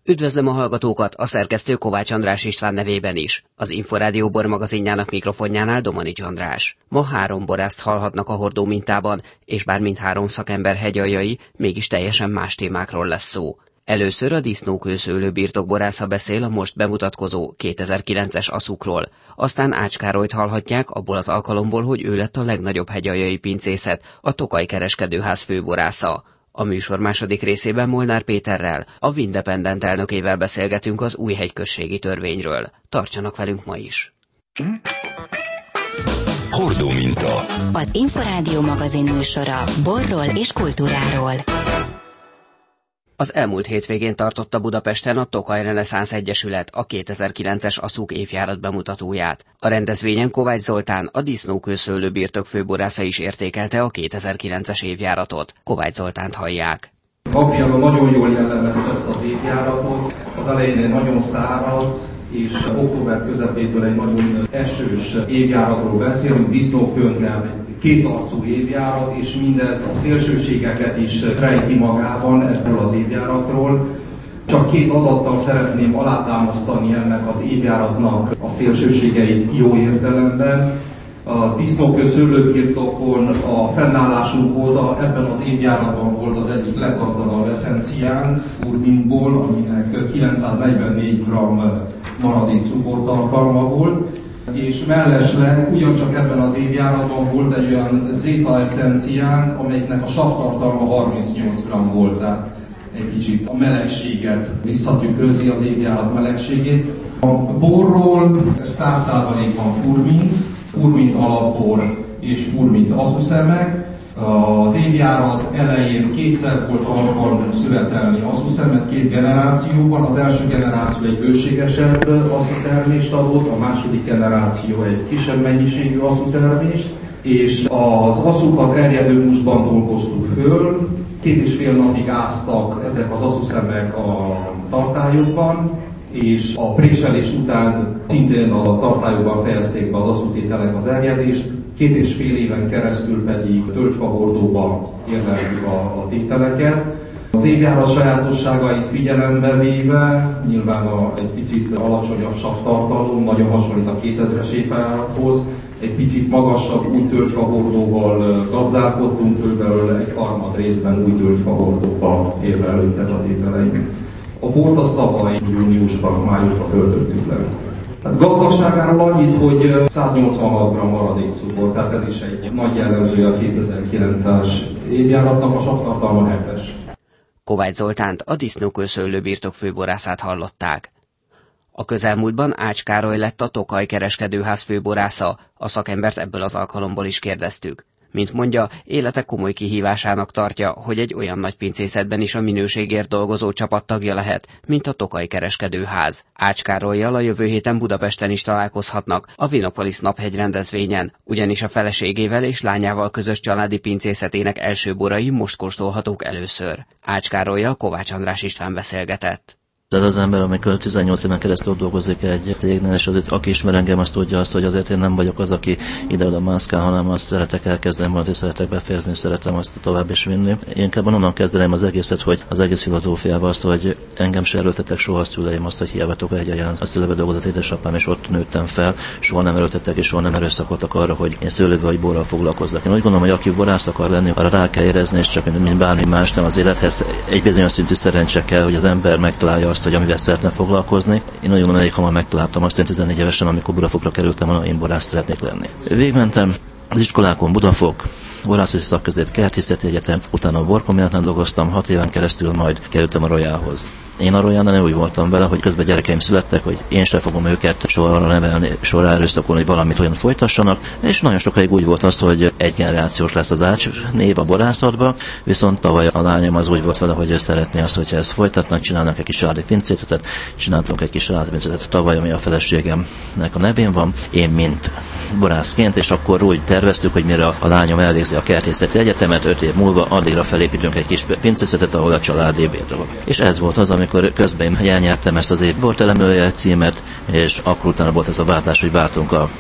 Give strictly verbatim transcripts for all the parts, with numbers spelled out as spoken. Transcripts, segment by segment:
Üdvözlöm a hallgatókat, a szerkesztő Kovács András István nevében is. Az Inforádió bormagazinjának mikrofonjánál Domanics András. Ma három borászt hallhatnak a hordó mintában, és bár mindhárom szakember hegyaljai, mégis teljesen más témákról lesz szó. Először a disznókőszőlő birtokborásza beszél a most bemutatkozó kétezer-kilences aszukról. Aztán Ács Károlyt hallhatják abból az alkalomból, hogy ő lett a legnagyobb hegyaljai pincészet, a Tokaj Kereskedőház főborásza. A műsor második részében Molnár Péterrel, a Vindependent elnökével beszélgetünk az Újhegy községi törvényről. Tartsanak velünk ma is! Hordó minta. Az Inforádió magazin műsora borról és kultúráról. Az elmúlt hétvégén tartotta Budapesten a Tokaj Reneszánsz Egyesület a kétezer-kilences aszuk évjárat bemutatóját. A rendezvényen Kovács Zoltán, a disznókőszőlő birtok főborásza is értékelte a kétezer-kilences évjáratot. Kovács Zoltánt hallják. Gabriela nagyon jól jellemezte ezt az évjáratot. Az elején egy nagyon száraz, és október közepétől egy nagyon esős évjáratról beszélünk, disznókőnnel kétarcú évjárat, és mindez a szélsőségeket is rejti magában ebből az évjáratról. Csak két adattal szeretném alátámasztani ennek az évjáratnak a szélsőségeit jó értelemben. A disznókőszőlőbirtokon a fennállásunk óta ebben az évjáratban volt az egyik leggazdagabb eszencián, furmintból, aminek kilencszáznegyvennégy gramm maradék cukortartalma volt. És mellesleg ugyancsak ebben az évjáratban volt egy olyan zéta eszencián, amelyiknek a savtartalma harmincnyolc gramm volt, tehát egy kicsit a melegséget visszatükrözi, az évjárat melegségét. A borról száz százalékban furmint, furmint alapbor és furmint aszuszemek. Az évjárat elején kétszer volt alkalmunk szüretelni aszuszemet két generációban. Az első generáció egy bőségesebb aszutermést adott, a második generáció egy kisebb mennyiségű aszutermést, és az aszukat erjedő mustban dolgoztuk föl. Két és fél napig áztak ezek az aszuszemek a tartályokban, és a préselés után szintén a tartályokban fejezték be az aszutételek az erjedést. Két és fél éven keresztül pedig tölgyfahordóban érleltük a, a tételeket. Az évjárat sajátosságait figyelembe véve, nyilván a, egy picit alacsonyabb savtartalom, nagyon hasonlít a kétezres évjárathoz, egy picit magasabb új tölgyfahordóval gazdálkodtunk, kb. Egy harmad részben új tölgyfahordóval érlelődtek a tételeink. A bort az tavaly júniusban, májusban töltöttük le. Hát gazdagságáról annyit, hogy száznyolcvanhat gramm maradék cukor, tehát ez is egy nagy jellemzője a kétezer-kilences évjáratnak, a savtartalma hetes. Kovács Zoltánt, a disznókőszőlő birtok főborászát hallották. A közelmúltban Ács Károly lett a Tokaj Kereskedőház főborásza, a szakembert ebből az alkalomból is kérdeztük. Mint mondja, élete komoly kihívásának tartja, hogy egy olyan nagy pincészetben is a minőségért dolgozó csapat tagja lehet, mint a Tokaj Kereskedőház. Ács Károllyal a jövő héten Budapesten is találkozhatnak a Vinopolis Naphegy rendezvényen, ugyanis a feleségével és lányával közös családi pincészetének első borai most kóstolhatók először. Ács Károllyal Kovács András István beszélgetett. Tehát az ember, amikor tizennyolc éven keresztül dolgozik egy cégnél, és azért, aki ismer engem, azt tudja azt, hogy azért én nem vagyok az, aki ide-oda mászkál, hanem azt szeretek elkezdeni valamit, és szeretek befejezni, és szeretem azt tovább is vinni. Én inkább onnan kezdeném az egészet, hogy az egész filozófiával azt, hogy engem se erőltettek soha a szüleim azt, hogy hiába Tokaj hegyen a szülőbe dolgozott édesapám, és ott nőttem fel, soha nem erőltettek, és soha nem erőszakoltak arra, hogy én szőlővel vagy borral foglalkozzak. Én úgy gondolom, hogy aki borász akar lenni, arra rá kell érezni, és csak mint bármi más, nem az élethez egy bizonyos szintű szerencse kell, hogy az ember megtalálja azt, hogy amivel szeretne foglalkozni. Én nagyon nagyon elég hamar megtaláltam azt, én tizennégy évesen, amikor Budafokra kerültem, hogy én borász szeretnék lenni. Végmentem az iskolákon, Budafok, Borászati Szakközép, Kertészeti Egyetem, utána a borkombinátnál dolgoztam, hat éven keresztül, majd kerültem a Royalhoz. Én a Royalnál úgy voltam vele, hogy közben gyerekeim születtek, hogy én sem fogom őket sorra nevelni, sorra erőszakolni, hogy valamit olyan folytassanak, és nagyon sokáig úgy volt az, hogy egy generációs lesz az Ács név a borászatban, viszont tavaly a lányom az úgy volt vele, hogy ő szeretné azt, hogyha ezt folytatnak, csinálnak egy kis családi pincézetet, csináltunk egy kis családi pincézetet tavaly, ami a feleségemnek a nevén van, én mint borászként, és akkor úgy terveztük, hogy mire a lányom elvégzi a Kertészeti Egyetemet, öt év múlva addigra felépítünk egy kis pincészetet, ahol a családi bérre van. És ez volt az, amikor közben elnyertem ezt az év bortelemlője címet, és akkor utána volt ez a váltás, hogy váltunk a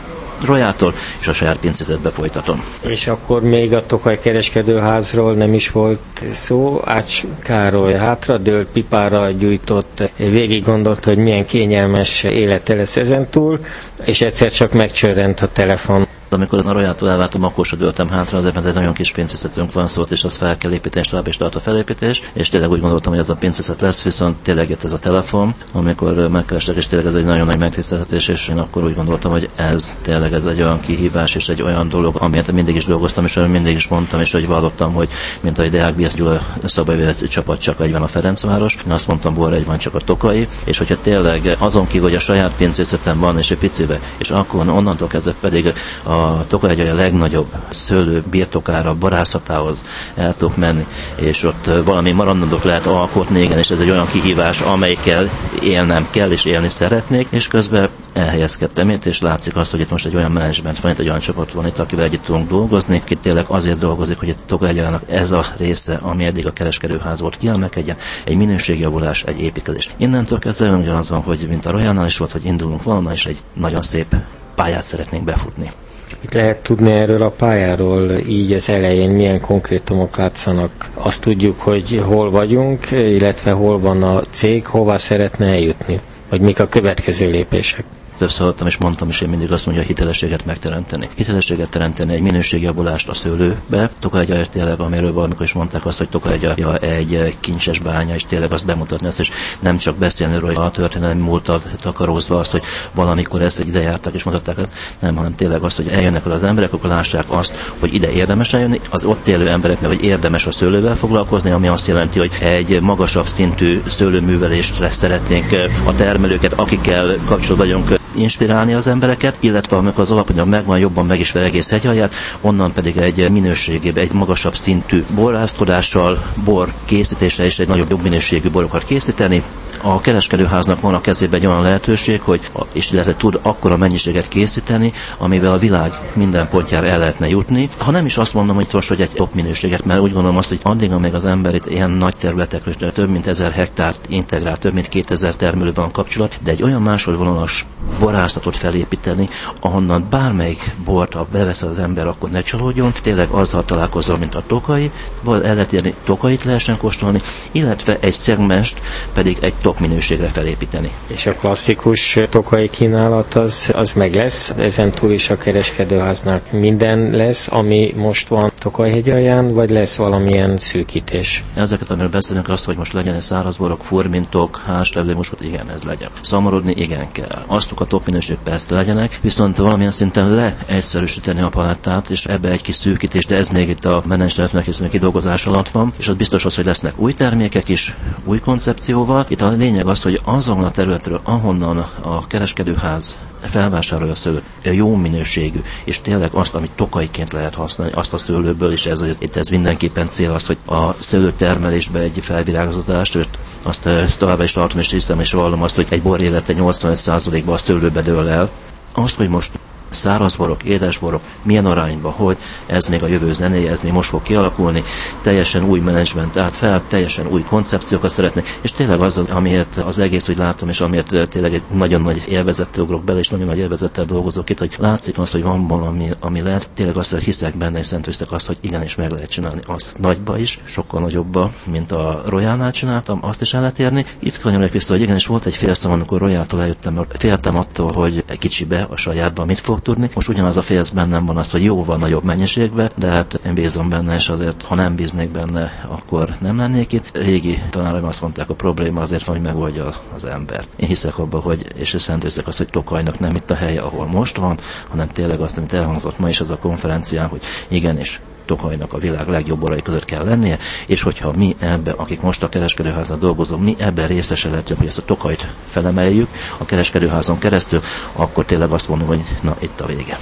Royától, és a saját pincészetbe folytatom. És akkor még a Tokaj kereskedőházról nem is volt szó. Ács Károly hátradőlt, pipára gyújtott, végig gondolt, hogy milyen kényelmes élete lesz ezentúl, és egyszer csak megcsörrent a telefon. Amikor a Royától elváltam, akkor se dőltem hátra, azért mert egy nagyon kis pincészetünk van, szóval, és azt fel kell építeni, és tovább is tart a felépítés, és tényleg úgy gondoltam, hogy ez a pincészet lesz, viszont tényleg jött ez a telefon, amikor megkerestek, és tényleg ez egy nagyon nagy megtiszteltetés, és én akkor úgy gondoltam, hogy ez tényleg ez egy olyan kihívás, és egy olyan dolog, amiért mindig is dolgoztam, és mindig is mondtam, és hogy vallottam, hogy mint a Deák Biesz Gyula szabályvédett csapat csak egy van a Ferencváros, én azt mondtam, Borra egy van csak a Tokai, és hogyha tényleg azon kívül, hogy a saját pincészetem van, és egy picibe, és akkor onnantól kezdve pedig a a Tokaj egy a legnagyobb szőlő birtokára, barászatához el tudok menni, és ott valami maradandót lehet alkotni, igen, és ez egy olyan kihívás, amelyikkel élnem kell, és élni szeretnék, és közben elhelyezkedtem itt, és látszik azt, hogy itt most egy olyan menedzsment van, itt egy olyan csapat van itt, akivel együtt tudunk dolgozni, aki tényleg azért dolgozik, hogy itt a Tokajgyának ez a része, ami eddig a kereskedőház volt, kiemelkedjen, egy minőségjavulás, egy építkezés. Innentől kezdve ugyanaz van, hogy mint a Royánál is volt, hogy indulunk valahol, és egy nagyon szép pályát szeretnénk befutni. Mit lehet tudni erről a pályáról, így az elején milyen konkrétumok látszanak? Azt tudjuk, hogy hol vagyunk, illetve hol van a cég, hova szeretne eljutni, vagy mik a következő lépések. Többször hallottam és mondtam is, én mindig azt mondja, hogy hitelességet megteremteni. Hitelességet teremteni, egy minőségjavulást a szőlőbe. Tokajgya tényleg, amiről valamikor is mondták azt, hogy Tokajgya egy kincses bánya, és tényleg azt bemutatni azt, és nem csak beszélni róla, hogy a történelmi múltat takarózva azt, hogy valamikor ezt ide jártak és mutatták ezt, nem, hanem tényleg azt, hogy eljönnek oda az emberek, akkor lássák azt, hogy ide érdemes eljönni, az ott élő embereknek, hogy érdemes a szőlővel foglalkozni, ami azt jelenti, hogy egy magasabb szintű szőlőművelésre szeretnénk a termelőket, akikkel kapcsolatban vagyunk, inspirálni az embereket, illetve amikor az alapanyag megvan, jobban megismer egész hegyalját, onnan pedig egy minőségébe, egy magasabb szintű borászkodással, bor készítése és egy nagyobb jobb minőségű borokat készíteni. A kereskedőháznak van a kezében egy olyan lehetőség, hogy és illetve tud akkora mennyiséget készíteni, amivel a világ minden pontjára el lehetne jutni. Ha nem is azt mondom, hogy most, hogy egy top minőséget, mert úgy gondolom azt, hogy addig, amíg az ember itt ilyen nagy területekről, több mint ezer hektárt integrál, több mint kétezer termelőben van kapcsolat, de egy olyan másodvonalas borászatot felépíteni, ahonnan bármelyik bort, ha bevesz az ember, akkor ne csalódjon, tényleg azzal találkozom, mint a Tokai, vagy el lehet érni, Tokait lehessen kóstolni, illetve egy szegmest pedig egy top minőségre felépíteni. És a klasszikus tokai kínálat az, az meg lesz, ezen túl is a kereskedőháznak minden lesz, ami most van Tokajhegyalján, vagy lesz valamilyen szűkítés? Ezeket, amiről beszélünk, azt, hogy most legyen egy szárazborok, furmintok, háslevő, most igen, ez legyen. Szamorodni igen kell. Aztuk a top minőség persze legyenek, viszont valamilyen szinten leegyszerűsíteni a palettát, és ebbe egy kis szűkítés, de ez még itt a menedzsmentnek és kidolgozás alatt van, és az biztos az, hogy lesznek új termékek is, új koncepcióval. Itt a lényeg az, hogy azon a területről, ahonnan a kereskedőház felvásárolja a szőlőt, jó minőségű, és tényleg azt, amit tokaiként lehet használni, azt a szőlőből, és ez, itt ez mindenképpen cél az, hogy a szőlőtermelésbe egy felvirágozást, azt továbbá is tartom, és hiszem, és vallom azt, hogy egy bor élete nyolcvanöt százalékban a szőlőbe dől el. Azt, hogy most szárazborok, édesborok, milyen arányban, hogy ez még a jövő zenéje, ez még most fog kialakulni, teljesen új menedzsment állt fel, teljesen új koncepciókat szeretnék, és tényleg az, amiért az egész úgy látom, és amiért tényleg egy nagyon nagy élvezettel ugrok bele, és nagyon nagy élvezettel dolgozok itt, hogy látszik azt, hogy van valami, ami lehet, tényleg azt, hogy hiszek benne, és szentőztek azt, hogy igenis meg lehet csinálni azt nagyba is, sokkal nagyobba, mint a Royálnál csináltam, azt is el lehet érni. Itt kanyarodok vissza, hogy igenis volt egy fél szám, amikor Royáltól eljöttem, mert féltem attól, hogy egy kicsibe, a sajátban mit fog tudni. Most ugyanaz a félsz bennem van az, hogy jóval nagyobb mennyiségben, de hát én bízom benne, és azért, ha nem bíznék benne, akkor nem lennék itt. Régi tanáraim azt mondták, a probléma azért van, hogy megoldja az ember. Én hiszek abban, hogy, és szentőztek azt, hogy Tokajnak nem itt a helye, ahol most van, hanem tényleg azt, amit elhangzott ma is az a konferencián, hogy igenis, Tokajnak a világ legjobb borai között kell lennie, és hogyha mi ebbe, akik most a kereskedőházon dolgozunk, mi ebben részese lehetünk, hogy ezt a Tokajt felemeljük a kereskedőházon keresztül, akkor tényleg azt mondom, hogy na, itt a vége.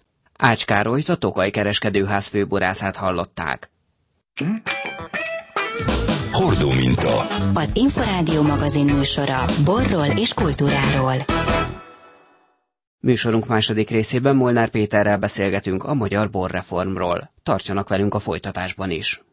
Ács Károlyt, a Tokaj kereskedőház főborászát hallották. Hordó minta. Az Inforádió magazin műsora borról és kultúráról. Műsorunk második részében Molnár Péterrel beszélgetünk a magyar borreformról. Tartsanak velünk a folytatásban is.